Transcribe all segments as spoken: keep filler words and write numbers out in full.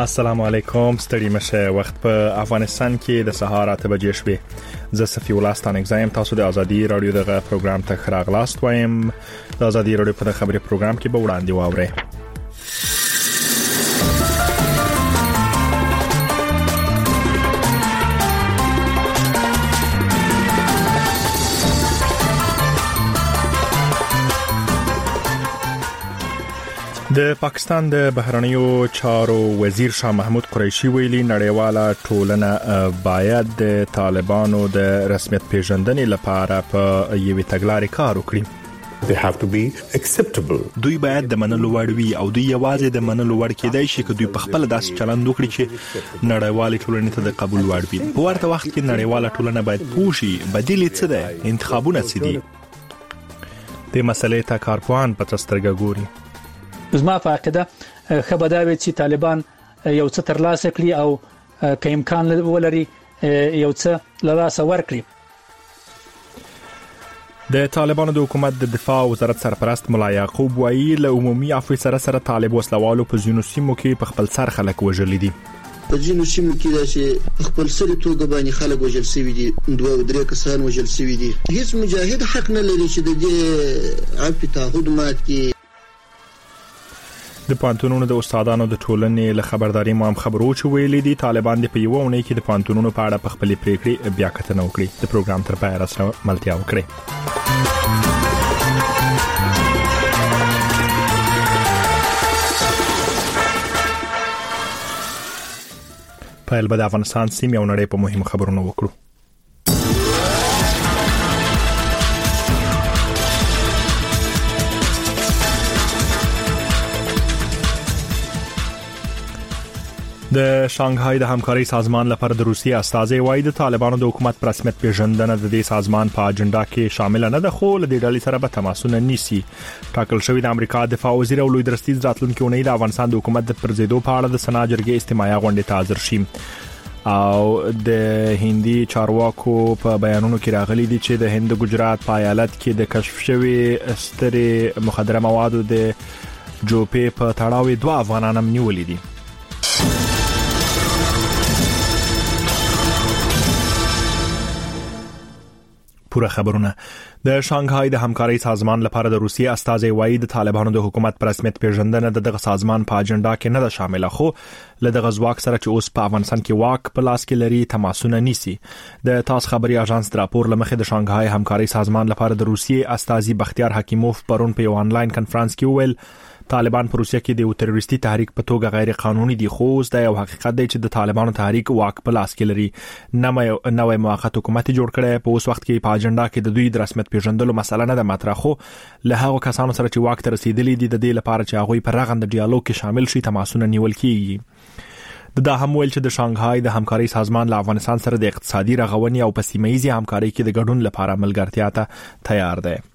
السلام علیکم، ستړي مشه. وخت په افغانستان کې د سهار اته بجې شوې. زه صفي ولستان اگزایم. تاسو د ازادي رادیو دغه پروګرام ته خراغلاست وایم. د ازادي رادیو په خبري پروګرام کې به وړاندې واورئ. د پاکستان د بهرنیو چارو وزیر شاه محمود قریشي ویلي نړیواله ټولنه باید د طالبانو د رسمیت پیژندنې لپاره په یوې تګلارې کار وکړي. They have to be acceptable. دوی باید د منلو وړ وي او دوی یوازې د منلو وړ کېدای شي که دوی په خپل داسې چلند وکړي چې نړیوالې ټولنې ته د قبول وړ وي. په ورته وخت کې نړیواله ټولنه باید پوه شي بدیل څه دی، انتخابونه څه دي. د مسلې ته کارپوهان په سترګه ګوري. زما په عقیده خبرداوي چې طالبان یو څه ترلاسه کړي او که امکان ولري یو څه لاسه ورکړي. د طالبانو د حکومت د دفاع وزارت سرپرست ملا یعقوب وایي له عمومي عفو سره سره طالب وسلوالو په ځینو سیمو کې په خپل سر خلک وژلي دي. په ځینو سیمو کې داسې خپل سر توګه باندې خلک وژل شوي دي، دوه او درې کسان وژل شوي دي. هیڅ مجاهد حق نه لري چې د دې عفو تعهد مات کړي. د پانتونونو د استادانو د ټولنې له خبرداري مو هم خبرو چې ویلي دي طالبان د په یو ونې کې د پانتونونو په اړه په خپلې پریکړې بیا کتنه وکړي. د پروګرام تر پایه راسره ملتیا وکړي. پیل به د افغانستان سیمې او نړۍ په مهمو خبرونو وکړو. د شانګهای د همکاري سازمان لپاره د روسیې استازي وایي د طالبانو د حکومت پر رسمیت پیژندنه د دې سازمان په اجنډا کې شامل نه ده، خو له دې ډلې سره به تماسونه نیسي. ټاکل شوی د امریکا دفاع وزیر او لوی درستیز راتلونکي اونۍ د افغانستان د حکومت د پرځېدو په اړه د سنا جرګې استماعي غونډې ته حاضر شي. او د هندي چارواکو په بیانونو کې راغلي دي چې د هند ګجرات په ایالت کې د کشف شوی سترې مخدره موادو د جوپې په تړاو دوه افغانان هم نیولې دي. پوره خبرونه. د شانګهای د همکاري سازمان لپاره د روسیې استازي وایي د طالبانو د حکومت پر رسمیت پیژندنه د دغه سازمان په اجنډا کې نه ده شامله، خو له دغه ځواک سره چې اوس په افغانستان کې واک په لاس کې لري تماسونه نیسي. د تاس خبري اژانس د راپور لمخې د شانګهای همکاري سازمان لپاره د روسیې استازي بختیار حکیموف پرون په یو انلاین کانفرنس کې وویل طالبان په روسیه کې د یو تروریستي تحریک په توګه غیر قانوني دي، خو دا یو حقیقت دی چې د طالبانو تحریک واک په لاس کې لري. نوې موقت حکومت جوړ کړي په اوس وخت کې په اجنډا کې د دوی د رسمیت پیژندلو مسله نه ده مطرح، خو له هغو کسانو سره چې واک ته رسیدلي دي د دې لپاره چې هغه په رغند ډیالوګ کې شامل شي تماسونه نیول کیږي. د دا هم ویل چې د شانګهای د همکاري سازمان له افغانستان سره د اقتصادي رغونې او په سیمه‌ییزه همکاري کې د ګډون لپاره ملګرتیا ته تیار دی.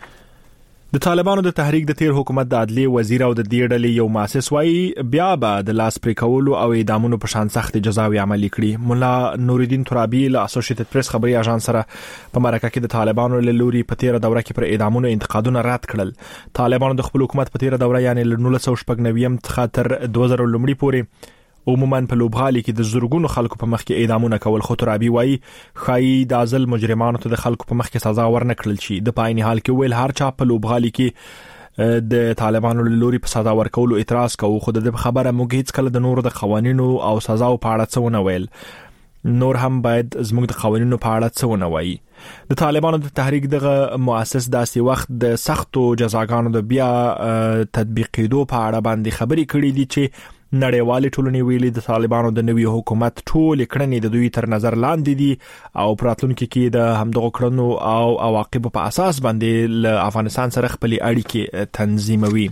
د طالبانو د تحریک د تیر حکومت د عدلیې وزیر او د دې ډلې یو مؤسس وایي بیا به د لاس پرې کولو او اعدامونو په شان سخت جزاوي عملي کړي. مولا نورالدین ترابي له اسوسییټډ پریس خبري اژانس سره په مرکه کې د طالبانو له لوري په تیر دوره کې پر اعدامونو انتقادونه رد کړل. طالبانو د خپل حکومت په تیر دوره یعنی له نولس سوه شپږ نوي څخه تر دوه زره لومړی پورې عموما په لوبغالي کې د زورګونو خلکو په مخ کې اعدامونه کول، خو ترابي وایي خای د ازل مجرمانو ته د خلکو په مخ کې سزا ورنکړل شي. د پایني حال کې ویل هر چا په لوبغالي کې د طالبانو لوري په سزا ورکولو اعتراض کوي، خو د خبره موږ هیڅ کله د نورو د قوانینو او سزاو په اړه څه ونه ویل. نور هم باید زموږ د قوانینو په اړه څه ونه وایي. د طالبانو د تحریک دغه مؤسس داسې وخت د سختو جزاګانو د بیا تطبیقېدو په اړه باندې خبرې کړې دي چې نړیوالې ټولنې ویلي د طالبانو د نوي حکومت ټول کړنې د دوی تر نظر لاندې دي او پراتلونکو کې د همدغه کړنو او عواقب په اساس باندې له افغانستان سره خپل اړیکې تنظیموي.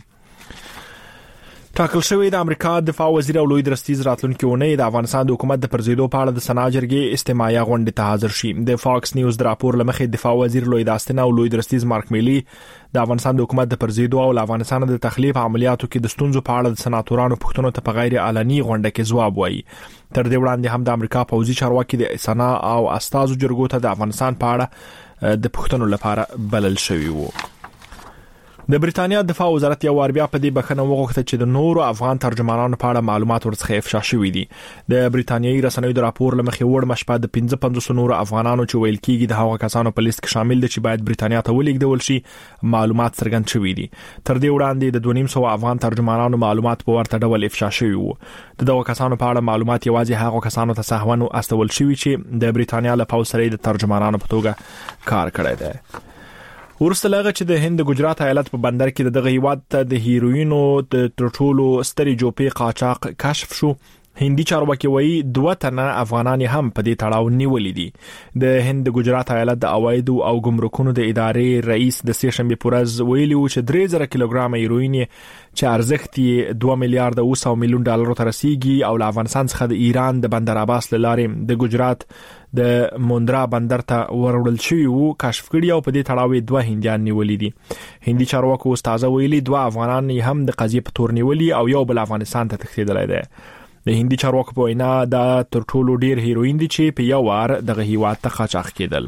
ټاکل شوی د امریکا دفاع وزیر او لوی درستیز راتلونکي اونۍ د افغانستان د حکومت د پرځېدو په اړه د سنا جرګې استماعي غونډې ته حاضر شي. د فاکس نیوز د راپور لمخې دفاع وزیر لوی داستنه او لوی درستیز مارک میلی د افغانستان د حکومت د پرځېدو او د افغانستان د تخلیف عملیاتو کې د ستونزو په اړه د سناتورانو پوښتنو ته په غیر علني غونډه کې ځواب وایي. تر دې وړاندې هم د امریکا پوځي چارواکي د سنا او استازو جرګو ته د افغانستان په اړه د پوښتنو لپاره بلل شوی وو. د بریتانیا دفاع وزارت یو وار بیا په دې بخنه وغوښته چې د نورو افغان ترجمانانو په اړه معلومات ورڅخه افشا شوي دي. د بریتانیایي رسنیو د راپور لمخې وړ مشپه د پنځه پنځوس نورو افغانانو چې ویل کېږي د هغو کسانو په لیست کې شامل دي چې باید بریتانیا ته ولیږدول شي معلومات څرګند شوي دي. تر دې وړاندې د دوه نیم سوه افغان ترجمانانو معلومات په ورته ډول افشا شوي وو. د دغو کسانو په اړه معلومات یوازې هغو کسانو ته سهون استول شوي چې د بریتانیا له پوځ سره د ترجمانانو په توګه کار کړی دی. ورسته لغه چې د هند ګجرات ایالت په بندر کې دغه هیواد ته د هیروینو د ترټولو ستري جوپې قاچاق کشف شو. هندي چارواکي وایي دوه تنه افغانان هم په دې تړاو نیولې دي. د هند ګجرات ایالت د عواید او ګمرکونو د ادارې رئیس د سه شنبه پورز ویلي و چې درې زره کیلوګرام هیروین چې ارزښت یې دوه میلیارډ او سل میلیون ډالر ته رسیدي او له افغانستان څخه د ایران د بندر عباس لارې د ګجرات د موندرا بندر ته ورول شوی وو کشف کړي او په دې تړاو دوه هندیان نیولې دي. هندي چارواکو استاد ویلي دوه افغانان هم د قضیې په تور نیولې او یو بل افغانستان ته تښتېدلی دی. د هندي چارواکو په وینا دا تر ټولو ډیر هیروین دي چې په یو وار دغه هیواد ته قاچاق کېدل.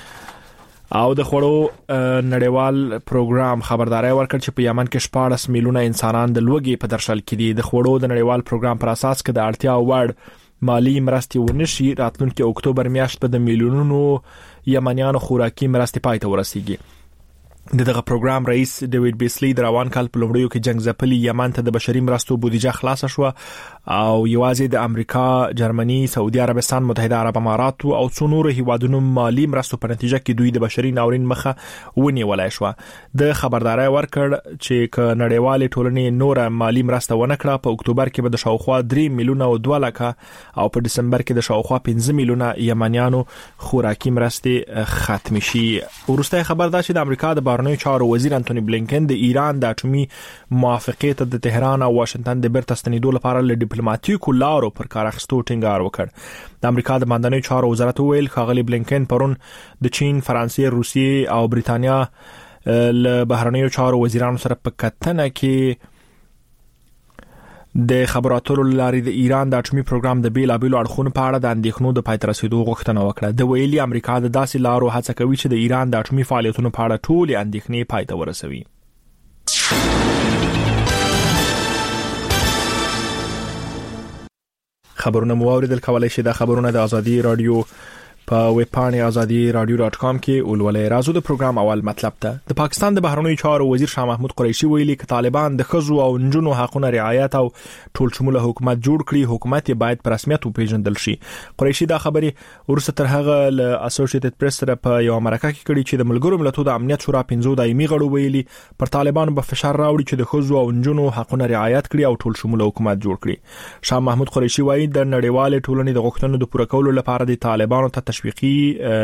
او د خوړو نړیوال پروګرام خبرداري ورکړ چې په یمن کې شپاړس میلیونه انسانان د لوږې په درشل کې دي. د خوړو د نړیوال پروګرام پر اساس کې د اړتیا وړ مالی مرستې ونشي راتلونکي اکتوبر میاشت په د میلیونونو یمنیانو خوراکي مرستې پای ته ورسیږي. د دغه پروګرام رئیس ډیوډ بیسلی د روان کال په لومړیو کې جنگ ځپلي یمن ته د بشري مرستو بودیجه خلاص شو او یوازې د امریکا، جرمني، سعودي عربستان، متحده عرب امارات او څو نور هیوادونو مالی مرستو په نتیجه کې دوی د بشري ناورین مخه ونیولای شو. د خبرداري ورکړ چې ک نړیوال ټولنې نور مالی مرسته ونه کړه په اکتوبر کې به د شاوخوا درې میلیونه او دوه لکه او په دسمبر کې د شاوخوا پنځه میلیونه یمنیانو خوراکي مرستې ختم شي. ورسته خبر دا چې د امریکا د بهرنیو چارو وزیر انټونی بلینکن د ایران د اټومي موافقې ته د تهران او واشنگټن د بیرته ستنېدو لپاره له ډیپلوماټیکو لارو پر کار اخیستو ټینګار وکړ. د امریکا د بهرنیو چارو وزارت ویل ښاغلي بلینکن پرون د چین، فرانسې، روسیې او بریتانیا له بهرنیو چارو وزیرانو سره په کتنه کې د خبرو اترو لارې د ایران د اټومي پروګرام د بیلابېلو اړخونو په اړه د اندېښنو د پای ته رسیدو غوښتنه وکړه. د ویلي امریکا د داسې لارو هڅه کوي چې د ایران د اټومي فعالیتونو په اړه ټولې اندېښنې پای ته ورسوي. خبرونه مو اوریدل، کولای شئ د خبرونه د ازادي رادیو په ویب پاڼې ازادي رادیو ډاټ کام کې ولولئ. راځو د پروګرام اول مطلب ته. د پاکستان د بهرنیو چارو وزیر شاه محمود قریشي ویلي چې طالبان د ښځو او نجونو حقوقو رعایت او ټول شموله حکومت جوړ کړي، حکومت باید په رسمیت وپیژندل شي. قریشي دا خبرې ورسته تر هغه له اسوسییټډ پریس سره په یو مرکه کې کړي چې د ملګرو ملتونو د امنیت شورا پنځو دایمي غړو ویلي پر طالبانو به فشار راوړي چې د ښځو او نجونو حقوقو رعایت کړي او ټول شموله حکومت جوړ کړي. شاه محمود قریشي وایي د نړیوال ټولنې د غوښتنو د پوره کولو لپاره د طالبانو ته تشویقي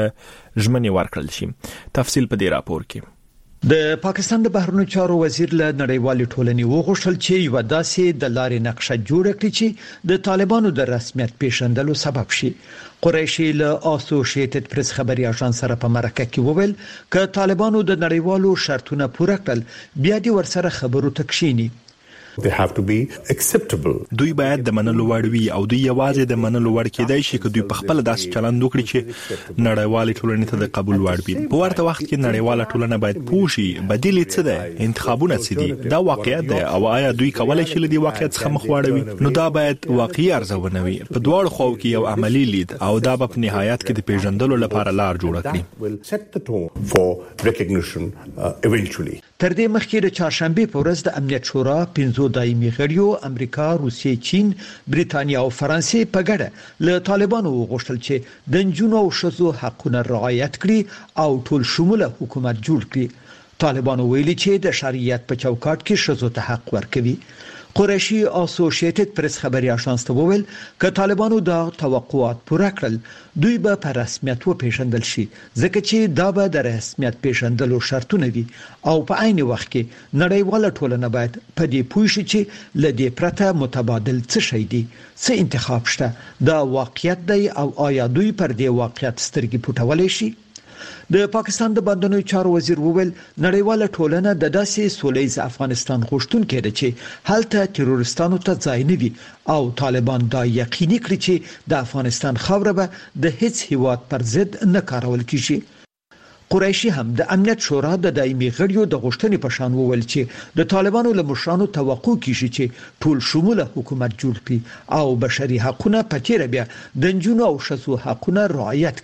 ژمنې ورکړل شي. تفصیل په دې راپور کې. د پاکستان د بهرنیو چارو وزیر له نړیوال ټولنې وغوښتل چې یو داسې د لارې نقشه جوړ کړي چې د طالبانو د رسمیت پیژندلو سبب شي. قریشي له اسوسییټډ پریس خبري اژانس سره په مرکه کې وویل چې طالبانو د نړیوالو شرطونه پوره کړل بیا دې ورسره خبرو تکشيني. They have to be acceptable. دوی باید د منلو وړ وي او دوی یوازې د منلو وړ کېدای شي چې دوی په خپل داسې چلند وکړي چې نړیوال ټولنې ته د قبول وړ وي. په ورته وخت کې نړیوال ټولنه باید پوه شي بدیل څه ده، انتخابونه څه دي، دا واقعیت ده او آیا دوی کولای شي له دې واقعیت څخه مخ واړوي. نو دا باید واقعي ارزونه وي په دواړو خواو کې یو عملی لید او دا په نهایت کې د پیژندلو لپاره لار جوړ کړي. will set the tone for recognition uh, eventually. تر دې مخکې د چهارشنبه په ورځ د امنیت شورا پنځو دایمي غړیو امریکا، روسیې، چین، بریتانیا او فرانسې په ګډه له طالبانو وغوښتل چې د نجونو او ښځو حقوقونه رعایت کړي او ټول شموله حکومت جوړ کړي. طالبانو ویلي چې د شریعت په چوکاټ کې ښځو ته حق ورکوي. قریشي اسوسییټډ پریس خبري اژانس ته وویل چې طالبانو دا توقعات پوره کړل دوی به په رسمیت وپیژندل شي ځکه چې دا به د رسمیت پیژندلو شرطونه وي او په عین وخت کې نړیواله ټولنه باید په دې پوه شي چې لدې پرته متبادل څه شي دي، څه انتخاب شته، دا واقعیت دی او آیا دوی پر دې واقعیت سترګې پټولای شي. د پاکستان د بهرنیو چارو وزیر وویل نړیواله ټولنه د داسې سولهییز افغانستان غوښتونکې ده چې هلته تروریستانو ته ځای نه وي او طالبان دا یقیني کړي چې د افغانستان خاوره به د هیڅ هیواد پر ضد نه کارول کیږي. قریشي هم د امنیت شورا د دایمي غړیو د غوښتنې په شان وویل چې د طالبانو له مشرانو توقع کیږي چې ټول شموله حکومت جوړ کړي او بشري حقوقونه په تیر بیا د جنونو او شذو حقوقونه رعایت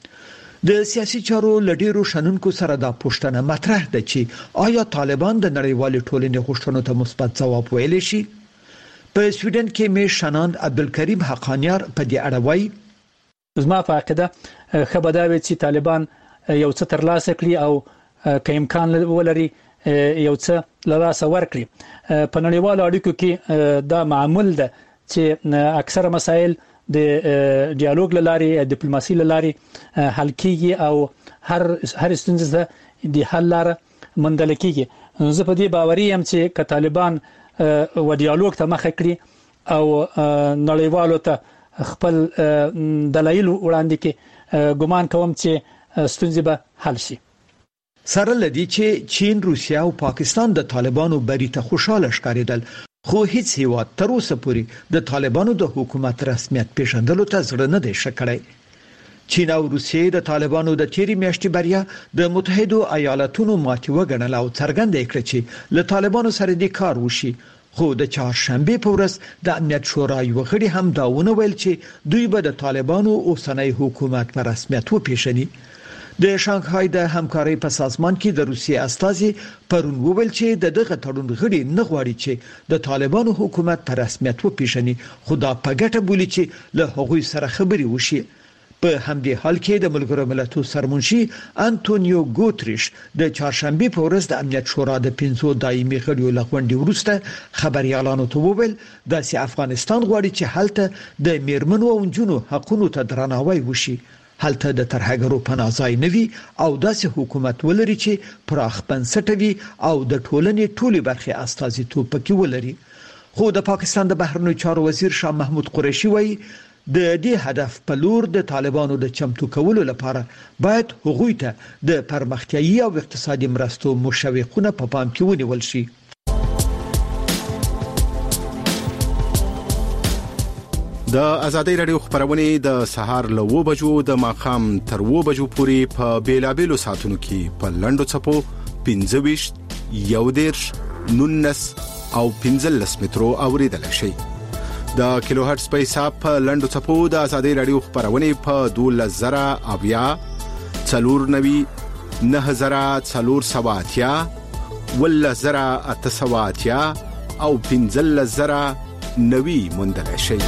کړي د سیاسي چارو لډیرو شنونکو سره دا پوښتنه مطرح ده چې آیا طالبان د نړیوال ټولنې غوښتنو ته مثبت ځواب ویلی شي په سویډن کې مې شناند عبدالکریم حقانیار په دې اړه وایي زما په عقیده خبرداوي چې طالبان یو څه ترلاسه کړي او که امکان ولري یو څه لاسه ورکړي په نړیوالو اړیکو کې دا معمول ده چې اکثره مسایل د ډیالوګ لاري ډیپلوماسي لاري حل کیږي او هر هر ستونزه د حل لاره مندل کیږي زه په دې باوري یم چې ک طالبان و ډیالوګ ته مخه کړی او نړیوالو ته خپل دلایل وړاندې کې ګمان کوم چې ستونزې به حل شي سره لدی چې چین روسیا او پاکستان د طالبانو بری ته خوشاله ښکارېدل خو هیڅ هیواد تر اوسه پورې د طالبانو د حکومت رسمیت پیژندلو ته زړه نه دی ښه کړی چین او روسیې د طالبانو د تیری میاشتې بریا د متحدو ایالاتونو ماتې وګڼل او څرګنده کړه چې له طالبانو سره د کار وشي خو د چهارشنبه په ورځ د امنیت شورا یو غړي هم دا ونه ویل چې دوی به د طالبانو اوسنۍ حکومت په رسمیت وپیژني د شانګهای د همکارۍ په سازمان کې د روسیې استازي پرون وویل چې د دغه تړون غړي نه غواړي چې د طالبانو حکومت په رسمیت وپیژني خو دا په ګټه بولي چې له هغوی سره خبري وشي په همدې حال کې د ملګرو ملتونو سرمنشي انټونیو ګوتریش د چهارشنبه په ورځ د امنیت شورا د پنځو دایمي غړیو لغونډې وروسته خبريالانو ته وویل د افغانستان غواړي چې هلته د میرمنو او نجونو حقوقو ته درناوی وشي هلته د ترهګرو پناه ځای نه وي او داسې حکومت ولري چې پراخ بنسټه وي او د ټولنې ټولې برخې استازیتوب پکې ولري خو د پاکستان د بهرنیو چارو وزیر شاه محمود قریشي وایي د دې هدف په لور د طالبانو د چمتو کولو لپاره باید هغوی ته د پرمختیايي او اقتصادي مرستو مشوقونه په پام کې ونیول شي د ازادي رادیو خبرونه د سهار له و بجو د ماخام تر و بجو پورې په بیلابېلو ساتونو کې په لندو چپو پنځه ویشت یو دیرش نونس او پنځلس مترو اوریدل شي د کیلو هرتز په حساب په لندو چپو د ازادي رادیو خبرونه په دوه زره اویا څلور نوي نه زره څلور سواتیا ول زره اته سواتیا او پنځل زره نوي مندل شي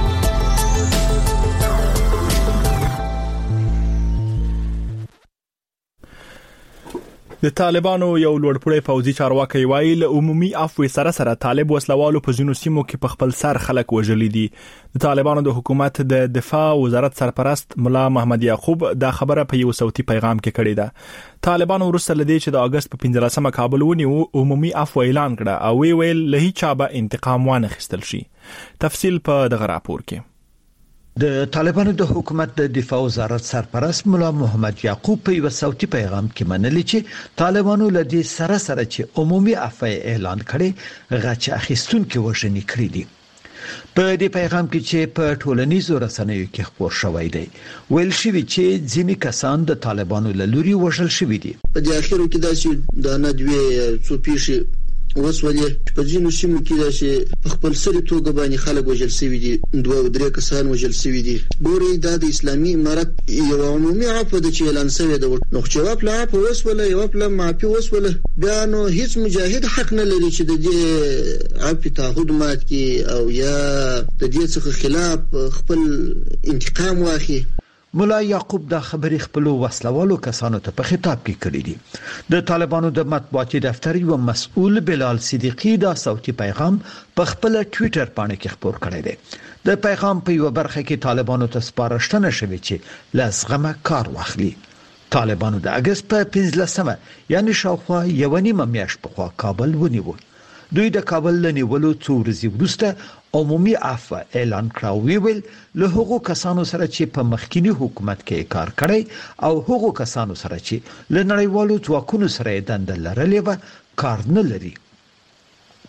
د طالبانو یو لوړپوړی پوځي چارواکي وایي له عمومي عفو سره سره طالب وسلوالو په ځینو سیمو کې په خپل سر خلک وژلي دي د طالبانو د حکومت د دفاع وزارت سرپرست مولا محمد یعقوب دا خبره په یو صوتي پیغام کې کړې ده طالبانو ورسره لدی چې د اگست په پنځلسمه کابل ونیو عمومي عفو اعلان کړه او وی ویل له هیڅ به انتقام وانه خستل شي تفصیل په دغه راپور کې د طالبانو د حکومت د دفاع وزارت سرپرست مولا محمد یعقوب په یو صوتي پیغام کې منلي چې طالبانو لدی سره سره چې عمومي عفو اعلان کړي غچ اخیستون کې وژنې کړې دي په دې پیغام کې چې په ټولنیزو رسنیو کې خبر شوی دی ویل شوی چې ځینې کسان د طالبانو له لوري وژل شوی دي په دې اخیرو کې داسې د ندوی څو پیښې وسولې په ځینو سیمو کې داسې خپل سری توګه باندې خلک وژل شوی دي دوه او درې کسان وژل شوی دي ګوري د اسلامي امارت یو عمومي عفو د اعلان شوی دی نو چې په عفو وسوله یو په معافي وسوله بیا نو هیڅ مجاهد حق نه لري چې د دې عفو تعهد مات کی او یا د دې څخه خلاف خپل انتقام واخلي مولا یعقوب دا خبرې خپل وسلوالو کسانو ته په خطاب کې کړې دي د طالبانو د مطبوعاتي دفتر یو مسؤل بلال صدیقی دا صوتي پیغام په خپل ټوئیټر باندې کې خبر کړی دی د پیغام په یو برخه کې طالبانو ته سپارښتنه شوې چې لازغمه کار واخلي طالبانو د اگست په پنځلسمه یعنی شاوخوا یو نیمه میاشت په خوا کابل ونیو دوی د کابل لنیولو څو ورځې وروسته عمومي عفو اعلان کړو ویل له هغو کسانو سره چې په مخکینی حکومت کې کار کړی او هغو کسانو سره چې له نړیوالو ځواکونو سره دند لرلې و کار نه لري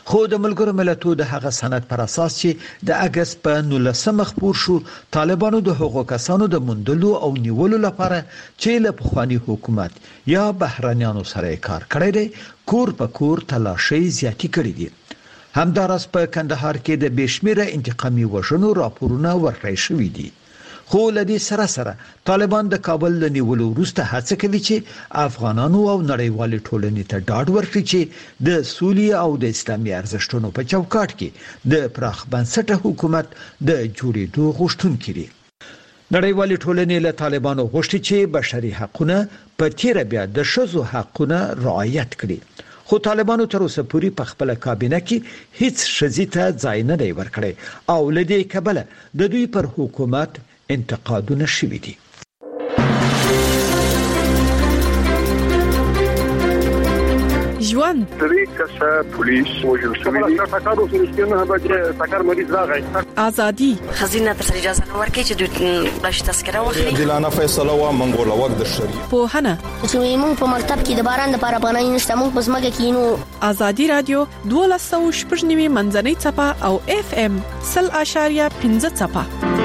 خو د ملګرو ملتونو د هغه سند پر اساس چې د اگست په نولسمه خبر شو طالبانو د حقوقو کسانو د مندلو او نیولو لپاره چې له پخوانی حکومت یا بهرانيانو سره کار کړی دی کور په کور تلاشي زیاتی کړی دي. همدارس په کندهار کې د بشمیره انتقامي وژنو راپورونه ورکړی شوې دي. خو لدی سره سره طالبان د کابل له نیولو وروسته هڅه کوي چې افغانانو او نړیوال ټولنې ته ډاډ ورکړي چې د سولې او د اسلامي ارزښتونو په چوکاټ کې د پراخ بنسټه حکومت د جوړېدو غوښتونکي دي. نړیوال ټولنې له طالبانو غوښتي چې بشري حقوقونه په تیر بیا د شذو حقوقونه رعایت کړي. خو طالبانو تر اوسه پورې په خپل کابینه کې هیڅ شذې ته ځای نه دی ورکړی او لدی کبله د دوی پر حکومت انتقادونه شوي دي. ژوند درې کسه پولیس وژل شوي دي. تاکارو سرشتونه به تاکار مریض راغی. ازادي خزینه تر اجازه نه ورکړي چې دوی باش تذکره واخلي. جلانه فیصله وا منګوله وخت د شری په هنه چې موږ په مکتب کې د باران د پاره پناه نشته موږ په سمګه کې نو ازادي رادیو دولسو شپږنیمه منځنۍ چپه او اف ام صفر اشاریه پنځه چپه.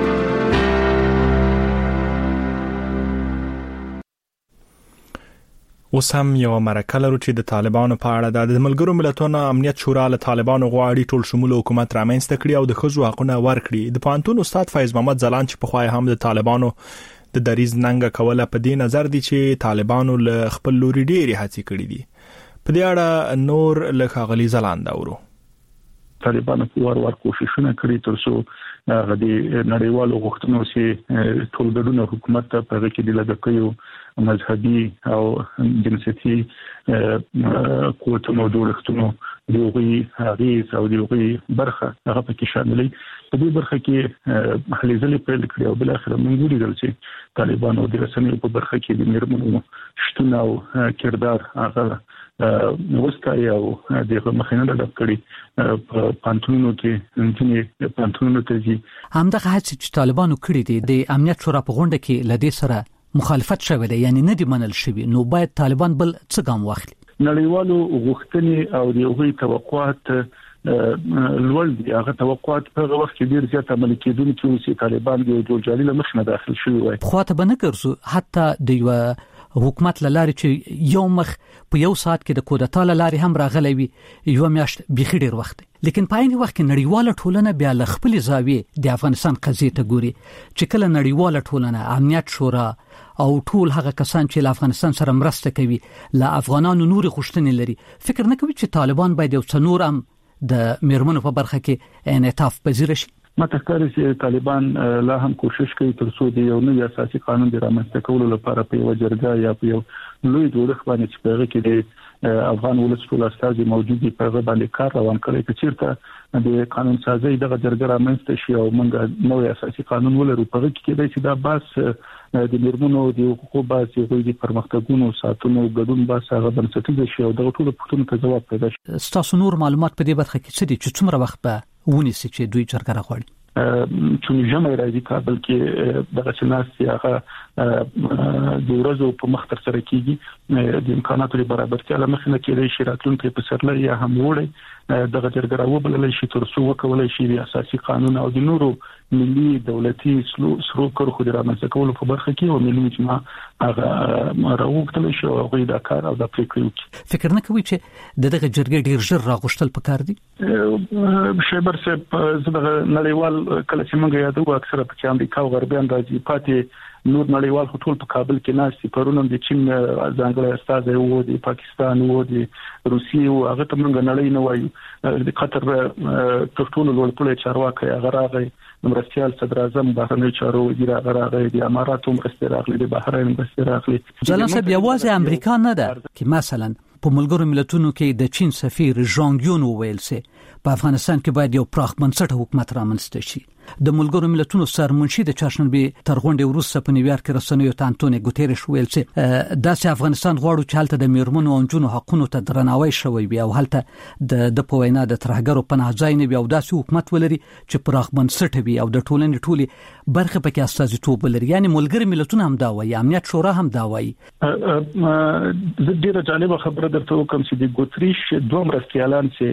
اوس هم یو مرکه لرو چې د طالبانو په اړه د ملګرو ملتونو امنیت شورا له طالبانو غواړي ټول شمول حکومت رامنځته کړي او د ښځو حقوقونه ورکړي. د پانتون استاد فیض محمد زلان چې په خوای هم د طالبانو د دریز ننګ کوله په دې نظر دي چې طالبانو له خپل لوري ډېری هڅې کړې دي. په دې اړه نور له غلي زلان دا ورو طالبانو په ور ور کوششونه کړې ترڅو غدي نړیوالو غوښتنو چې ټولګډونه حکومت ته په کې د لګکیو مذهبي او جنسيتي قوتونو جوړښتونو دیوغي هغیز او دیوغي برخه هغه پکې شاملې. په دې برخه کې هلې ځلې پیل کړې او بل اخر موږ ولیدل چې طالبانو د رسنیو په برخه کې د میرمنو شتون او کردار هغه وستای او دغه مخینه د کړی په پانتونونو کې انجنیر پانتونونو ته ځي. همدغه هڅه چې طالبانو کړې دي د امنیت شورا په غونډه کې لدې سره مخالفت شوی دی یعنی نه دی منل شوی نو باید طالبان بل څه ګام واخلي. نړیوالو غوښتنې او د هغوی توقعات لوړ دي. هغه توقعات په هغه وخت کې ډیر زیات عملي کېدونکي وو چې طالبان د جوړجالي له مخ نه داخل شوی وای. خو ته به نه ګرځو حتی د یو حکومت لاره چې یو مخ په یو ساعت کې د کودتا لاره هم راغلی وي یو میاشت بيخي ډیر وخت لیکن په عین وخت کې نړیواله ټولنه بیا ل خپل زاویه د افغانستان قضیه ته ګوري چې کله نړیواله ټولنه امنیت شورا او ټول هغه کسان چې له افغانستان سره مرسته کوي له افغانانو نور خوشتنې لري فکر نه کوي چې طالبان باید یو څنور هم د میرمنو په برخه کې انعطاف پذیر شي. ماته ښکاري چې طالبان لا هم کوشش کوي ترڅو د یو نوی اساسي قانون د رامنځته کولو لپاره په یو جرګه یا په یو لوی جوړښت باندې چې په هغه کې د افغان ولس ټول استازي موجودي په هغه باندې کار روان کړي چې چیرته د قانون سازي دغه جرګه رامنځته شي او موږ نوی اساسي قانون ولرو. په هغه کې چې دا باس د میرمنو د حقوقو باس د پرمختګونو ساتنو ګډون باس هغه بنسټیز شي او د ټول پښتون ته جواب پیدا شي. تاسو نور معلومات په دې برخه کې څه دي چې څومره وخت به ونیسي چې دوی جرګه راغړي؟ چون جمع راځي کابل کې دغه سناسي هغه د ورځو په مخ تر سره کیږي د امکاناتو لپاره برابرتیا لمخنه کېږي چې راتلونکي په سرلې یا هم وړي دغه جرګه راوبلل شي ترڅو وکولای شي د اساسي قانون او د نورو ملي دولتي سرو کړو خو د رامنځته کولو په برخه کې او ملي مجمع هغه راوبتل شي او غوړي د کار او د پریکړې فکر نه کوي چې دغه جرګه ډیر ژر راغښتل پکار دي. شیبر صاحب زه نړیوال کله چې موږ یادو اکثره په امریکا او غربیان راځي پاتې نور نړیوال ټول په کابل کې ناشتي پرونم د چین ځانګړی استاد وو د پاکستان وو د روسیې او هغه ته موږ نړۍ نه وایو د قطر ټول لوړ چارواکي هغه راغی مرستيال صدر اعظم بهرنی چارو وزیر هغه راغی د اماراتو مرستي راغلي د بحرین مرستي راغلي. ځلان صاحب یوازې امریکا نه ده چې مثلا په ملګرو ملتونو کې د چین سفیر ژانګ یون ویل سي په افغانستان کې باید یو پراخ بنسټه حکومت رامنځته شي. د ملګرو ملتونو سرمنشي د چاشنبه تر غونډې وروسته په نیویارک کې رسنیو ته انټونی ګوتيريش ویل چې داسې افغانستان غواړو چې هلته د میرمنو او نجونو حقوقو ته درناوی شوی وي او هلته د د پوینا د ترهګرو پناه ځای نه وي او داسې حکومت ولري چې پراخ بنسټه وي او د ټولنې ټولي برخه پکې استازیتوب ولري. یعنی ملګرو ملتونو هم دا وایي امنیت شورا هم دا وایي. د ډیره جالب خبره درته کوم چې د ګوتریش دوه مرستيالان چې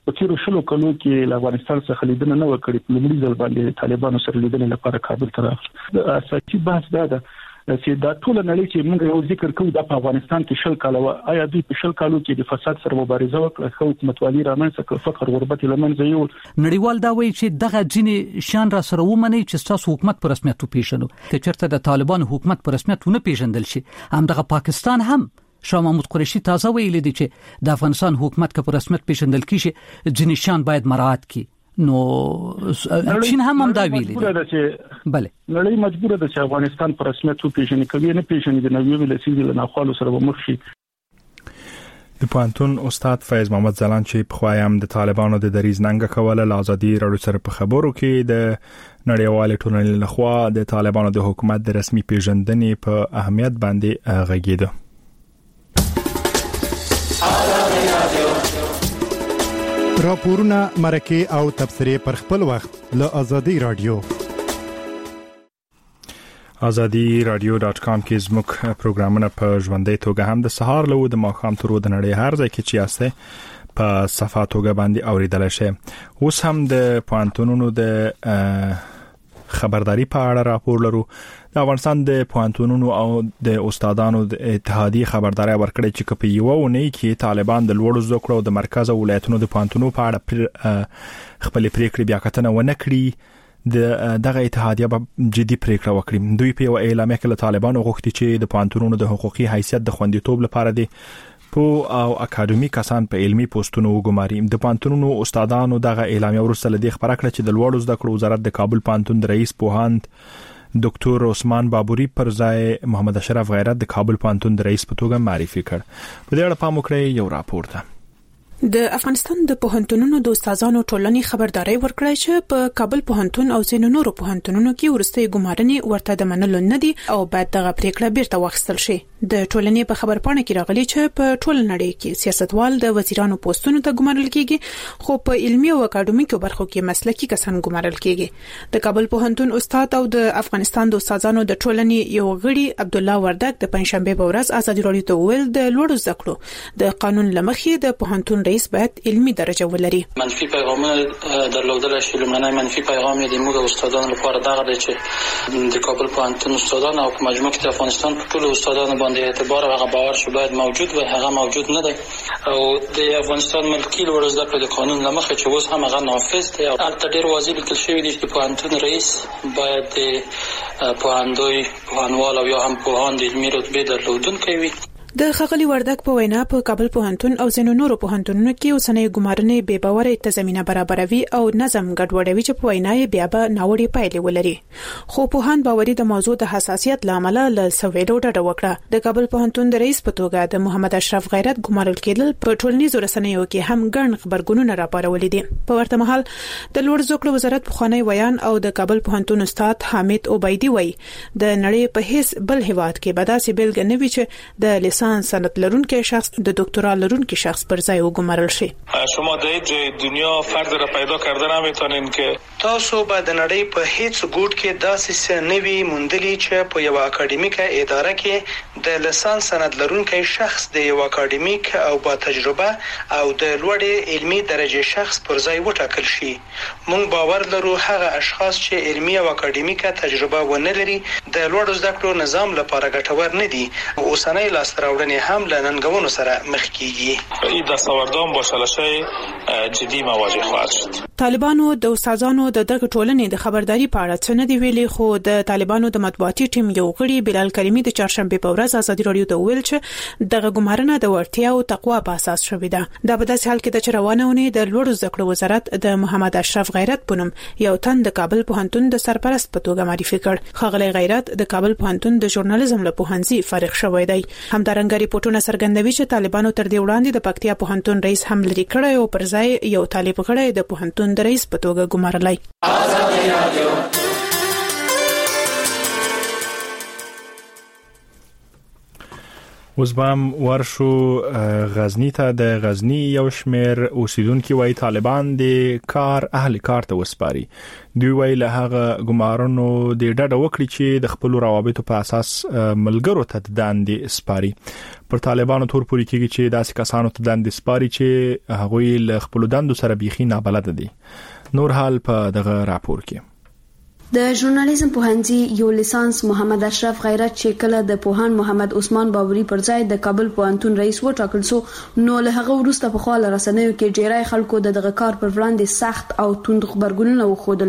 په تیرو شلو کلو کې له افغانستان څخه لیدنه نه وکړي په لومړي ځل باندې طالبانو سره لیدنه لپاره کابل ته راغلل. اساسي بحث دا ده چې دا ټول نړۍ چې موږ یو ذکر کوو د افغانستان کې شل کال و آیا دوی په شل کالو کې د فساد سره مبارزه وکړه، خو حکومتوالي رامنځته کړ، فقر غربت لمنځه یو. نړیوال دا وایي چې دغه ځینې شان را سره ومني چې تاسو حکومت په رسمیت وپیژنو. که چېرته د طالبان حکومت په رسمیت ونه پیژندل شي، هم دغه پاکستان هم شاه محمود قریشي تازه ویلي دي چې د افغانستان حکومت که په رسمیت پیژندل کیږي ځینې شان باید مراعات کړي. نو چین هم هم دا ویلي دي. بله نړۍ مجبوره ده چې افغانستان پر رسمیت وپیژني، کوي نه پیژني د نوې ولسي د ناخوالو سره مخ شي. د پوهنتون استاد فیض محمد زلان چې په خوایم د طالبانو د دریز ننګ کوله ل ازادي راډیو سره په خبرو کې د نړیوال ټولنې لخوا د طالبانو د حکومت د رسمي پیژندنې په اهمیت باندې غږیده. راپورونه مرکه او تبصره پر خپل وخت له ازادي رادیو ازادي رادیو ډاټ کام کې زموږ پروګرامونه په ژوندۍ توګه هم د سهار له د ماښام تر د نړۍ هر ځای کې چې یاسته په صفه توګه باندې اوریدل شي. اوس هم د پوهنتونونو د خبرداري په اړه راپور لرو. د افغانستان د پوهنتونونو او د استادانو د اتحادیې خبرداري ورکړې چې په یو ونې کې طالبان د لوړو زده کړو د مرکز او ولایتونو د پوهنتونو په اړه خپل پریکړې بیا کتنه ونه کړي، د دغه اتحادیه به جدي پریکړه وکړي. دوی په اعلامیه کې له طالبانو غوښتي چې د پوهنتونونو د حقوقي حیثیت د خوندیتوب لپاره دي په او اکاډمیک کسان په علمي پوسټونو وګماري. د پوهنتونونو استادانو دغه اعلامیه ورسره لدی خبره کړه چې د لوړو زده کړو وزارت د کابل پوهنتون د رئیس پوهاند ډاکټر عثمان بابوري پر ځای محمد اشرف غیرت د کابل پوهنتون د رئیس په توګه معرفي کړ. په دې اړه پام وکړئ یو راپور ده. د افغانستان د پوهنتونونو د استادانو ټولنې خبرداري ورکړه چې په کابل پوهنتون او ځینو نورو پوهنتونونو کې ورستۍ ګمارنې ورته د منلو نه دي او باید دغه پریکړه بیرته واخیستل شي. د ټولنې په خبرپاڼه کې راغلي چې په ټول نړۍ کې سیاستوال د وزیرانو پوسټونو ته ګمارل کیږي، خو په علمي او اکاډمیکو برخو کې مسلکي کسان ګمارل کیږي. د کابل پوهنتون استاد او د افغانستان د استادانو د ټولنې یو غړي عبد الله وردک د پنځشنبه په ورځ ازادي راډیو ته ویل د لوړو زده کړو د قانون لمخې د پوهنتون رئیس باید علمي درجه ولري. منفي پیغامونه درلودل شي. لمنای منفي پیغام د موږ استادانو لپاره دغه دی چې د کابل پوهنتون استادان او په مجموع کې د افغانستان په ټولو استادانو باندې اعتبار او هغه باور شو باید موجود وي، هغه موجود نه دی. او د افغانستان ملکي لوړ زده کړو د قانون لمخې چې اوس هم هغه نافذ دی. البته ډیر واضح لیکل شوی دی چې پوهنتون رئیس باید د پوهاندوی پوهنوال او یا هم پوهاند علمي رتبه درلودونکی وي. د خغلی وردک په وینا په کابل پوهنتون او ځینو نورو پوهنتونونو کې اوسنۍ ګمارنې بې باورې ته زمينه برابروي او نظم ګډوډوي چې په وینا یې بیا به ناوړي پایلې ولري. خو پوهان باوري د موضوع د حساسیت لامل له سویډو ډډه وکړه. د کابل پوهنتون د رئیس په توګه د محمد اشرف غیرت ګمارل کېدل په ټولنیزو رسنیو کې هم ګڼ خبرګونونه راپارولې دي. په ورته مهال د لوړ زده کړو وزارت پخوانی ویان او د کابل پوهنتون استاد حامد عبیدی وایي د نړۍ په هیڅ بل هیواد کې به داسې بیلګه نه وي چې د لیسانس سند لرونکي شخص د دکترا لرونکي شخص پر ځای وګمارل شي. شما در هیچ دنیا فرد را پیدا کرده نمیتونین که تاسو به د نړۍ په هیڅ ګوټ کې داسې نوي موندلي چې په یو اکاډمیکه اداره کې د لیسانس سند لرونکي شخص د یو اکاډمیک او با تجربه او د لوړې علمي درجه شخص پر ځای وټاکل شي. موږ باور لرو هغه اشخاص چې علمي او اکاډمیکه تجربه ونه لري د لوړ زده کړو نظام لپاره ګټور نه دي. اوسنۍ لاستراوړنې هم له ننګونو سره مخ کیږي. این دستاوردان با چالش‌های جدی مواجه خواهد شد. طالبانو د استادانو د دغه ټولنې د خبرداري په اړه څه نه دی ویلي، خو د طالبانو د مطبوعاتي ټیم یو غړي بلال کریمي د چهارشنبه په ورځ ازادي راډیو ته ویل چې دغه ګمارنه د ورتیا او تقوا په اساس شوې ده. دا په داسې حال کې د چروانونه د لوړو زده کړو وزارت د محمد اشرف غیرت پونم یو تن د کابل پوهنتون د سرپرست په توګه معرفي کړ. خغلی غیرت د کابل پوهنتون د ژورنالیزم له پوهنځي فارغ شوی دی. همدارنګه ریپورتونه څرګندوي چې طالبانو تر دې وړاندې د پکتیا پوهنتون رئیس هم لري کړی او پر ځای یو طالب غړی د پوهنتون د رئیس په توګه ګمارلای. اوس بام ورشو غزنی ته د غزنی یو شمیر اوسیدونکو وای طالبان د کار اهل کار ته وسپاري. دوی وای له هغه ګمارونو د ډډه وکړي چې د خپل روابطو په اساس ملګرو ته داندې سپاري. پر طالبانو تور پوری کیږي چې داسې کسانو ته داندې سپاري چې هغوی له خپل دندو سره بيخي نابلد دي. نور حال په دغه راپور کې د ژورنالیزم پوهنځي یو لیسانس محمد اشرف غیرت چې کله د پوهان محمد عثمان بابری پر ځای د کابل پوهنتون رئیس وټاکل شو، نو له هغه وروسته په خواله رسنیو کې ډیری خلکو د دغه کار پر وړاندې سخت او توند خبرګونونه وښودل.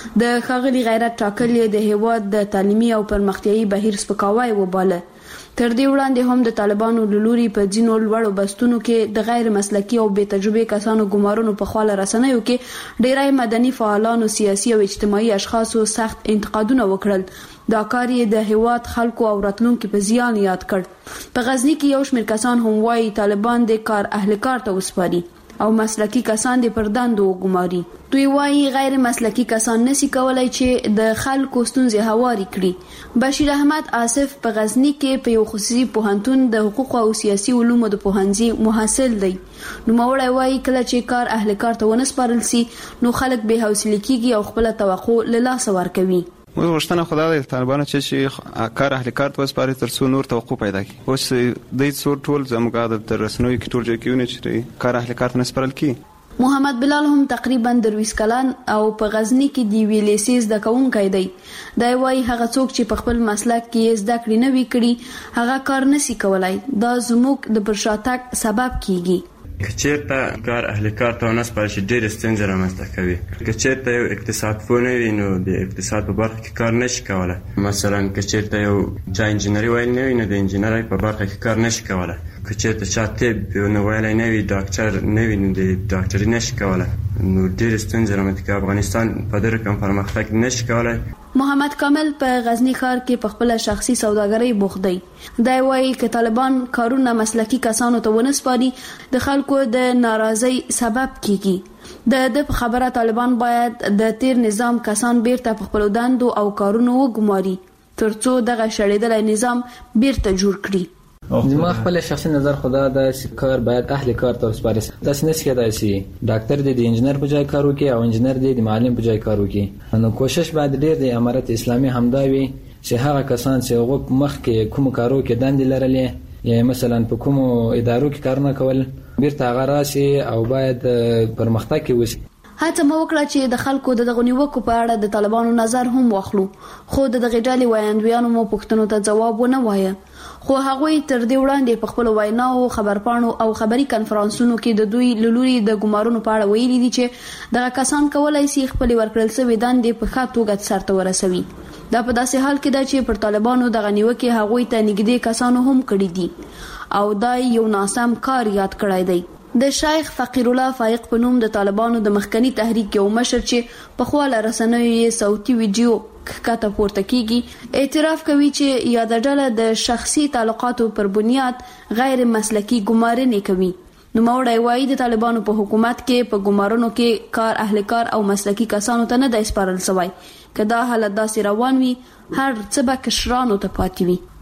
د ښاغلي غیرت ټاکل د هیواد د تعلیمي او پرمختیایي بهیر سپکاوی وباله. تر دې وړاندې هم د طالبانو لوري په ځینو لوړو بستونو کې د غیر مسلکي او بې تجربه کسانو ګمارونو په خواله رسنیو کې ډیری مدني فعالانو، سیاسي او اجتماعي اشخاصو سخت انتقادونه وکړل. دا کار یې د هیواد خلکو او راتلونکو په زیان یاد کړ. په غزنی کې یو شمېر کسان هم وایي طالبان د کار اهل کار ته وسپاري او مسلکي کسان د پرداندو وګماري. دوی وایي غیر مسلکي کسان نشي کولای چې د خلکو ستونزې هواري کړي. بشیر احمد آصف په غزنی کې په یو خصوصي پوهنتون د حقوق او سیاسي علومو د پوهنځي محصل دی. نو مورای وایي کله چې کار اهل کار ته ونسپارل سي، نو خلک به حوصله کیږي او خپل توقع له لاسه ورکوي. موږ غوښتنه خو دا د طالبانو چې چې کار اهل کار ته وسپاري تر څو نور توقع پیدا کړي. اوس د څو ټول زموږ د رسنیو کې ټول ځکهونه چې کار اهل کار ته نسپارل کی. محمد بلال هم تقریبا درویس کلان او په غزنی کې دی ویلیسیز د کوونکی دی. دا وایي هغه څوک چې په خپل مسلک کې زده کړې نه وی کړي هغه کار نشي کولای. دا زموږ د پرشاتک سبب کیږي. کچېرته کار اهل کار ته ونسپارل شي ډېر ستونزې رامنځته کوي. کچېرته یو اقتصاد پوه نه وي نو د اقتصاد په برخه کې کار نشي کولی. مثلا کچېرته یو چا انجینري ویل نه وي نو د انجینرۍ په برخه کې کار نشي کولی. کچېرته چا طب نه ویلی نه وي، ډاکټر نه وي نو د ډاکټري نشي کولی. نو ډېرې ستونزې رامنځته کوي. افغانستان په دې رقم پرمختګ نشي کولی. محمد کامل په غزنی ښار کې په خپل شخصي سوداګرۍ بوخت دی. دا وایي چې طالبان کارونه مسلکي کسانو ته ونسپاري د خلکو د ناراضۍ سبب کیږي. د د خبره طالبان باید د تیر نظام کسان بیرته په خپل دندو او کارونو وګماري ترڅو دغه شړېدلې نظام بیرته جوړ کړي. زما خپل شخصي نظر خدا د کار باید اهل کار ته وسپاري. تاسو نه کېدای شي ډاکټر دی د انجنیر په ځای کار وکړي او انجنیر دی د معلم په ځای کار وکړي. نو کوشش باید ډیر د امارت اسلامي همدا وي چې هغه کسان چې هغه مخ کې کوم کارو کې دندې لرلې یا مثلا په کوم ادارو کې کار نه کول بیرته هغه راشي او باید پرمختګ وکړي. هڅه مو وکړه چې د خلکو د دغه نیوکو په اړه د طالبانو نظر هم واخلو، خو د دغه ډلې وایندویانو مو پوښتنو ته ځواب ونه وایه. خو هغوی تر دې وړاندې په خپل ویناو، خبرپاڼو او خبري کنفرانسونو کې د دوی لوري د ګمارونو په اړه ویلي دي چې دغه کسان کولای شي خپل ورکړل شوی دندې په ښه توګه سرته ورسوي. دا په داسې حال کې ده چې پر طالبانو دغه نیوکې هغوی ته نږدې کسانو هم کړي دي او دا یو ناسم کار یاد کړی دی. د شیخ فقیر الله فائق په نوم د طالبانو د مخکنی تحریک یو مشر چې په خواله رسنیو یې صوتي ویډیو کته پورته کیږي اعتراف کوي چې یاد ډله د شخصي تعلقاتو پر بنیاد غیر مسلکی ګمارنې کوي. نو موړی وایي د طالبانو په حکومت کې په ګمارونو کې کار اهل کار او مسلکی کسانو ته نه د سپارل شوی. که دا حالت داسې روان وي هر څه به کشرانو ته پاتې وي.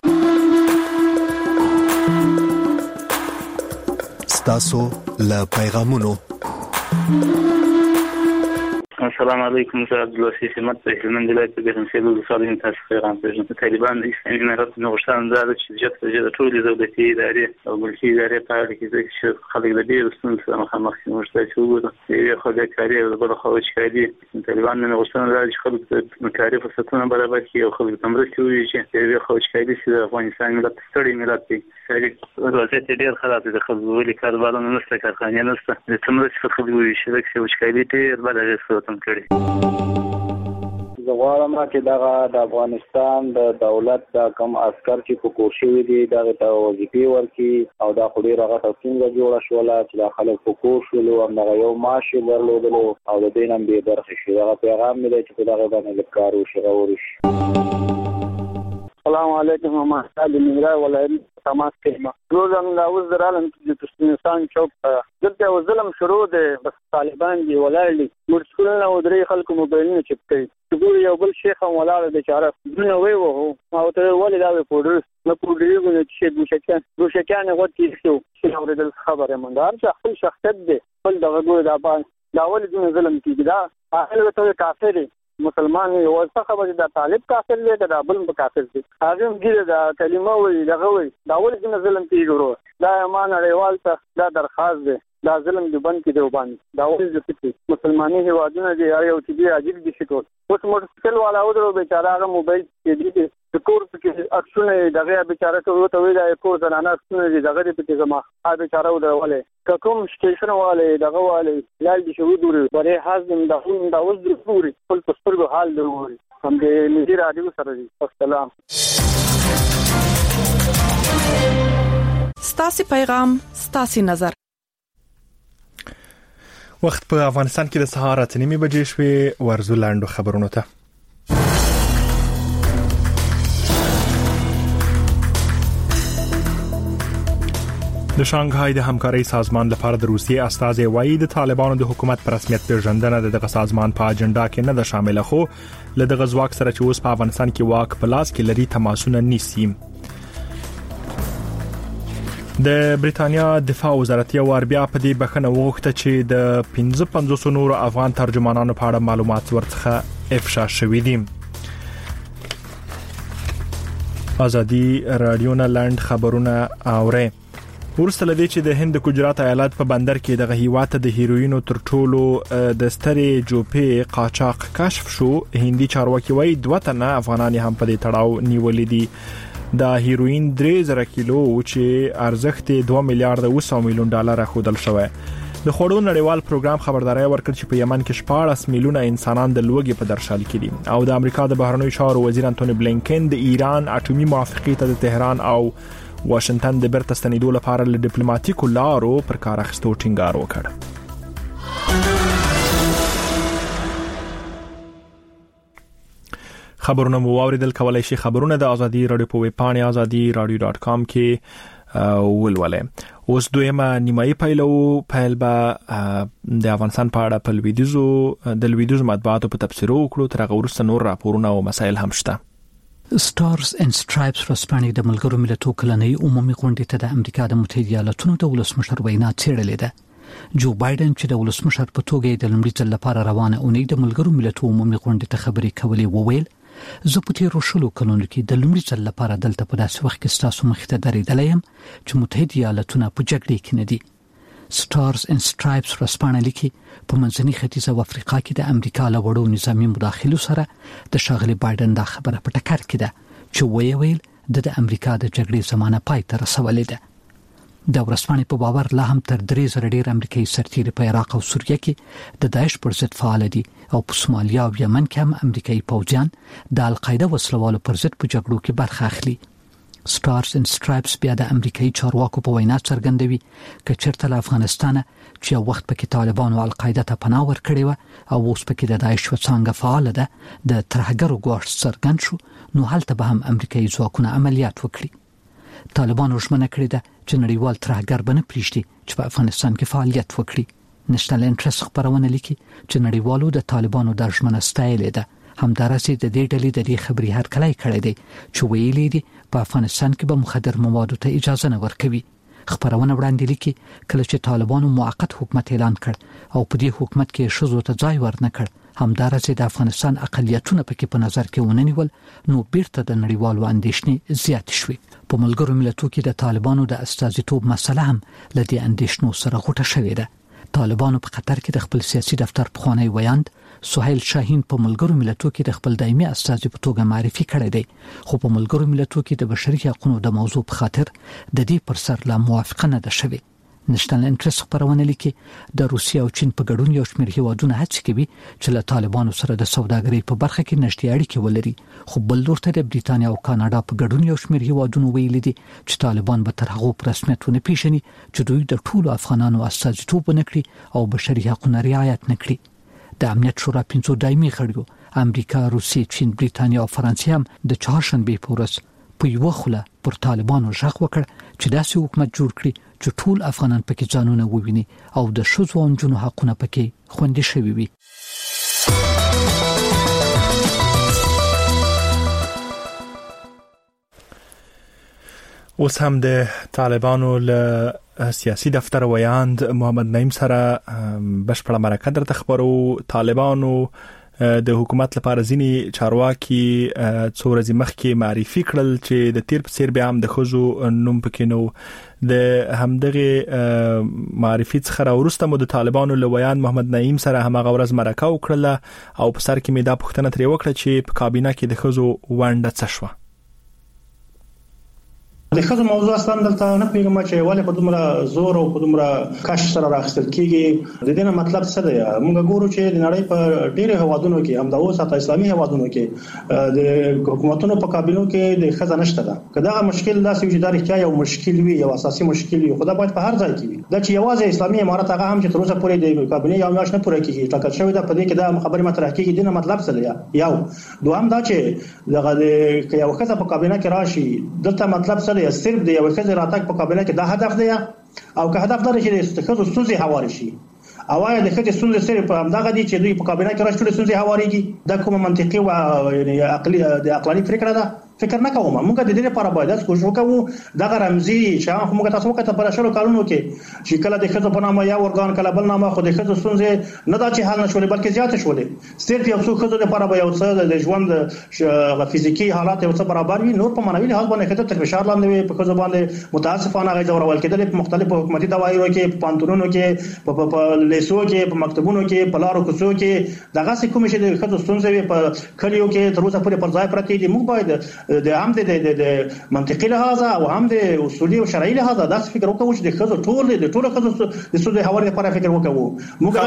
تاسو له پیغامونو. السلام علیکم. زه عبدالوسی سمت په هلمند ولایت کې د سیلو د سالین تاسو پیغام پېژنم. طالبان د اسلامي امارت نو غوښتنه ده چې جت په جده ټولې دولتي ادارې او ملکي ادارې په اړه کې چې خلک د ډېر ستونزو سره مخامخ دي. موږ ته چې وګورو یو خو د کاري او بل خو وچکاري طالبان نو غوښتنه ده چې خلک د کاري فرصتونه برابر کړي او خلک د مرستې ووایي چې یو خو وچکاري چې د افغانستان ملت ستړي ملت دی. وضعیت ډېر خراب دی. د خلکو ولې کاروبارونه نشته، کارخانې نشته. د تمرست په خلکو ووایي چې د وچکاري ډېر بد اغېز کړي. زه غواړم چې دغه د افغانستان د دولت د کم عسكر چې په کوشش دي دغه ته وظیفې ورکړي او دا خو ډېره غټه څنګه جوړه شوله چې د خلک په کوشش ولو همدغه یو معاش یې درلودلو او د دې نه بې برخې شي. دغه پیغام مې دی چې په دغه باندې لږ کار وشي، غور وشي. السلام علیکم. ما د ننګرهار ولایت تماس کوي روزم دا اوس درالم چې ترکمنستان چوک دلته ظلم شروع دی بس طالبان دی ولایلی مرسلونه او درې خلکو موبایلونه چپ کوي ګور یو بل شیخ هم ولاړ دی چې دونه وی وو او ته ولې دا پودر نو پودرونه چې دوشکان دوشکان غوتی شو چې اوریدل خبره مندار چې خپل شخصیت دی خپل دغه ګور دا باندې دا ولې دونه ظلم کیږي دا اهل ته کافر دی مسلمان یو څه خبره دا طالب کافر دی دا بل کافر دی هغه ګیره دا کلمه وی دغه وی دا ولې دونه ظلم کیږي دا ایمان اړیوال ته دا درخواست دی دا ظلم دی بند کې دی وباندې دا ولې چې مسلمانۍ هیوادونه دی یو چې دی عجیب دي شي ټول اوس موټرسایکل والا او درو بیچاره هغه موبایل کې دی د کور کې اکشن دغه بیچاره ته ته وی دا کور زنانه اکشن دی دغه په زما ا بیچاره ودرولې کوم سټیشن والے دغه والے لال دي شو دوري پرې حاضر د هم دا اوس دروري خپل پسترګو حال دروري هم دې نذیر رادیو سره دي السلام ستاسي پیغام ستاسي نظر وخت په افغانستان کې د سهار اته نیمه بجې شوې ورزو لاندو خبرونه ته د شانګهای د همکارۍ سازمان لپاره د روسیې استازي وایي د طالبانو د حکومت پر رسمیت پیژندنه دغه سازمان په اجنډا کې نه ده شامله خو له دغه ځواک سره چې اوس په افغانستان کې واک په لاس کې لري تماسونه نیسي د بریټانیا دفاع وزارت یو ور بیا په دې بخنه وغوښته چې د پنځه پنځوس نور افغان ترجمانانو په اړه معلومات ورڅخه افشا شوې دي. ازادي رادیو نه لاند خبرونه اوري. ورسته لدی چې د هند ګجرات ایالت په بندر کې د غهیوات د هیروینو تر ټولو د سترې جوپې قاچاق کشف شو. هندي چارواکي وایي دوه تنه افغانان هم په دې تړاو نیولې دي. د هیروین درې زره کیلو چې ارزښت دوه میلیارډ او سل میلیون ډالر خودل شوی. د خوړو نړیوال پروګرام خبرداري ورکړ چې په یمن کې شپږ میلیونه انسانان د لوږې په درشل کې دي او د امریکا د بهرنیو چارو وزیر انټونی بلینکن د ایران اټومي موافقې ته د تهران او واشنگټن د برته ستنېدو لپاره له ډیپلوماټیکو لارو پر کار اخیستو ټینګار وکړ. خبرونه مو واوریدل. کولای شي خبرونه د ازادي رادیو په ویب پاڼه ازادي رادیو ډاټ کام کې ولولئ. اوس دویمه نیمایي پیلو پیل به د افغانستان په اړه په لویدیزو د لویدیزو مطبوعاتو په تفسیرو وکړو. تر هغه وروسته نور راپورونه او مسایل هم شته. سټارز اینڈ سټرایپس رسپانې د ملګرو ملتونو کلنۍ عمومي غونډې ته د امریکا د متحده ایالاتونو د ولسمشر وینا څېړلې ده. جو بایدن چې د ولسمشر په توګه د لومړي ځل لپاره روانه اونۍ د ملګرو ملتونو عمومي غونډې ته خبرې کولې وویل زه په تیرو شلو کلونو کې د لومړي ځل لپاره دلته په داسې وخت کې ستاسو مخې ته درېدلی یم چې متحده ایالاتونه په جګړې کې نه دي. سټارز اینڈ سټرایپس رسپانه لیکي په منځني ختیځ او افریقا کې د امریکا له وړو نظامی مداخلو سره د ښاغلي بایدن دا خبره په ټکر کې ده چې ویې ویل د امریکا د جګړې زمانه پای ته رسولې ده. د ورسپانې په باور لا هم تر درې زره ډیر امریکایي سرتیري په عراق او سوریه کې د داعش پر ضد فعال دي او په سومالیا او یمن کې هم امریکایي پوځیان د القاعده وسلوالو پر ضد په جګړو کې برخه اخلي. سټارز اینڈ سټرایپس بیا د امریکایي چارواکو په وینا څرګندوي چې چیرته له افغانستان چې یو وخت پکې طالبان او القاعده ته پناه ورکړي و او اوس پکې د داعش وڅانګه فعال ده د ترهګرو ګواښ څرګند شو نو هلته به هم امریکایي ځواکونه عملیات وکړي. طالبان ورشمنه کړی ده چې نړیوال ترهګر بنه پریشتي چې په افغانستان کې فعالیت وکړي. نېشنل انټرست خبرونه لیکي چې نړیوالو د طالبانو د ژمنه ستایلې ده. همدارسې د دې ډلې د دې خبري هرکلی کړی دی چې ویلي دي په افغانستان کې به مخدر موادو ته اجازه نه ورکوي. خبرونه وړاندې لیکي کله چې طالبانو موقت حکومت اعلان کړ او په دې حکومت کې ښځو ته ځای ورنکړ همدارسې د افغانستان اقلیتونه پکې په نظر کې وننیول نو بیرته د نړیوالو اندېښنې زیات شوې. په ملګرو ملتونو کې د طالبانو د استازیتوب مسله هم لدې اندېښنو سره غوټه شوې ده. طالبانو په قطر کې د خپل سیاسي دفتر پخوانی ویاند سهیل شاهین په ملګرو ملتونو کې د خپل دایمي استازي په توګه معرفي کړی دی خو په ملګرو ملتونو کې د بشري حقوقو د موضوع په خاطر د دې پر سر لا موافقه نه ده شوې. نېشنل انټرست خبرونه لیکي د روسیې او چین په ګډون یو شمېر هیوادونه هڅه کوي چې له طالبانو سره د سوداګرۍ په برخه کې نږدې اړیکې ولري خو بل لور ته د بریټانیا او کاناډا په ګډون یو شمېر هیوادونه ویلي دي چې طالبان به تر هغو په رسمیت ونه پیژني چې دوی د ټولو افغانانو استازیتوب ونه کړي او بشري حقوقونه رعایت نه کړي. د امنیت شورا پنځو دایمي غړیو امریکا، روسیې، چین، بریټانیا او فرانسې هم د چهارشنبې په ورځ په یو خله پر طالبانو ژغ وکړ چې داسې حکومت جوړ کړي چې ټول افغانان پکې ځانونه وویني او د ښځو او نجونو حقونه پکې خوندي شوي وي. اوس هم د طالبانو له سیاسي دفتر ویاند محمد نعیم سره بشپړه مرکه درته خبرو. طالبانو د حکومت لپاره ځینی چارواکي څو ورځې مخکې معرفي کړل چې د تیر په څیر بیا هم د ښځو نوم پکې نو. د همدغه معرفي څخه وروسته مو د طالبانو له ویاند محمد نعیم سره همغه ورځ مرکه وکړه او په سر کې مې دا پوښتنه ترې وکړه چې په کابینه کې د ښځو ونډه څه شوه. د ښځو موضوع اصلا دلته نه پیغام چې ولې په دومره زور او په دومره کاش سره راخستل کیږي. د دې مطلب څه دی؟ موږ ګورو چې د نړۍ په ډېر هوادونو کې هم د اوس حتی اسلامي هوادونو کې د حکومتونو په کابینو کې د ښځو نشته ده. کله مشکل داسې وي چې دا رښتیا یو مشکل وي، یو اساسي مشکل وي، خو دا باید په هر ځای کې وي. دا چې یوازې اسلامي امارات هغه هم چې تر اوسه پورې د کابینې یو میاشت نه پوره کیږي ټاکل شوی دا په دې کې دا خبرې مطرح کیږي. د مطلب څه دی؟ یو دوهم دا چې دغه د یو ښځه په کابینه کې راشي دلته مطلب څه دی؟ صرف د یو ښځې راتګ په کابینه کې دا هدف دی او که هدف لري چې د ښځو ستونزې هوارې شي او یا د ښځې ستونزې صرف په همدغه دي چې دوی په کابینه کې راشي ټولې ستونزې هوارېږي. دا کومه منطقي او یعنی عقلي د عقلاني فکر ده؟ فکر نه کوم. موږ د دې لپاره باید تاسو کوشش وکړو دغه رمزي چې موږ تاسو وکړه په شلو کارونو کې چې کله د ښځو په نامه یا ورګان کله بل نامه خو د ښځو ستونزې نه دا چې حل نشولې بلکې زیات شولې. صرف یو څو ښځو لپاره به یو څه د ژوند فزیکی حالات یو څه برابر وي، نور په معنوي لحاظ باندې ښځو تر فشار لاندې وي. په ښځو باندې متاسفانه غي ډورول کېدل په مختلفو حکومتي دوايرو کې، په پانتونونو کې، په لیسو کې، په مکتبونو کې، په لارو کوڅو کې دغه څه کوم چې د ښځو ستونزې په کلیو کې تر اوسه پورې پر ځای پرته دي. موږ باید د عام د د منطقي لحاظ او هم د اصولي او شرعي لحاظ دا فکر وکړو چې د ښځو ټول د ټول ښځو د سود حواله لپاره فکر وکړو. موږ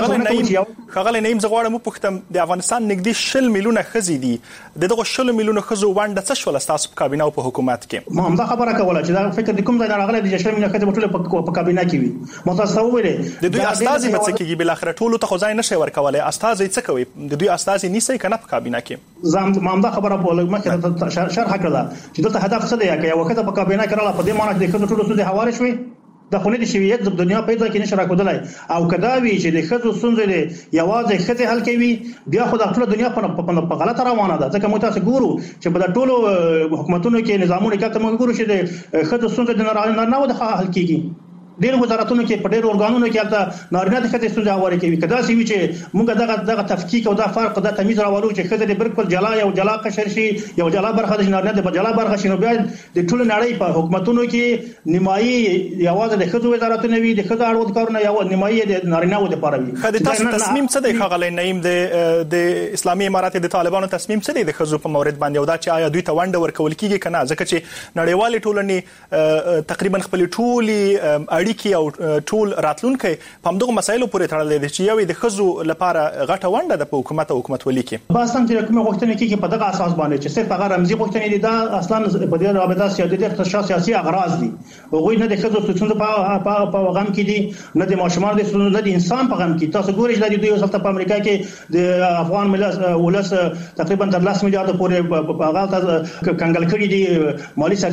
خغل نیم زغواړم په پختم د افغانستان نږدې شل میلیونه ښځې دي. دغه شل میلیونه ښځو ونډه څه شول تاسو په کابینه او په حکومت کې؟ ما هم دا خبره کوله چې دا فکر د کوم ځای نه راغلی د شل میلیونه ښځې ټول په کابینه کې وي. متاسفه ویلې د دوی استازي به څه کېږي؟ بل اخر ټول ته خدای نشي ورکولای. استازي څه کوي؟ د دوی استازي نیسي کنه په کابینه کې؟ زم ما هم دا خبره بوله مخکې شرح کړه چې دلته هدف څه دی؟ که یو وخت په کابینه کې رااله په دې معنی چې د ښځو ټول ستونزې هوارې شوي د خونې د شویت د دنیا په ځای کې نشه راکودلای او کدا وی چې د ښځو ستونزې یوازې ښځې حل کوي بیا خو د ټول دنیا په غلطه روانه ده. ځکه موږ تاسو ګورو چې په ټولو حکومتونو کې نظامونو کې ته موږ ګورو چې د ښځو ستونزې د نه نه د حل کیږي. ډېر وزارتونو کې په ډېر ارګانونو کې البته نارینه د ښځې ستونزې هوارې کوي. کدا سی وی چې موږ دغه دغه تفکیک او دا فرق دا تمیز راوړو چې ښځې د بالکل جلا یو جلا قشر شي، یو جلا برخه د نارینه د جلا برخه شي، نو بیا د ټول نړۍ په حکومتونو کې نیمایي یوازې د ښځو وزارتونه وي، د ښځو اړوند کارونه یو نیمایي د نارینه و د پاره وي. خدای تاسو تصمیم څه دی خغل نعیم د د اسلامي امارات د طالبانو تصمیم څه دی د ښځو په مورد باندې او دا چې آیا دوی ته ونډه ورکول کیږي کنه؟ ځکه چې نړیوالې ټولنې تقریبا خپل ټولي اړیکې او ټول راتلونکي په همدغه مسایلو پورې تړلې دي چې یوې د ښځو لپاره غټه ونډه د حکومت او حکومتولي کې. بس هم چې کومه غوښتنه کیږي په دغه اساس باندې چې صرف هغه رمزي غوښتنې دي دا اصلا په دې رابطه سیاسي سیاسي اغراض دي. هغوی نه د ښځو ستونزې په په غم کې دي، نه د ماشومان د ستونزې، نه د انسان په غم کې. تاسو ګورئ چې د دوی وسلته په امریکا کې د افغان ملت ولس تقریبا تر لس میلیارډ پورې په هغه کنګل کړي دي مالی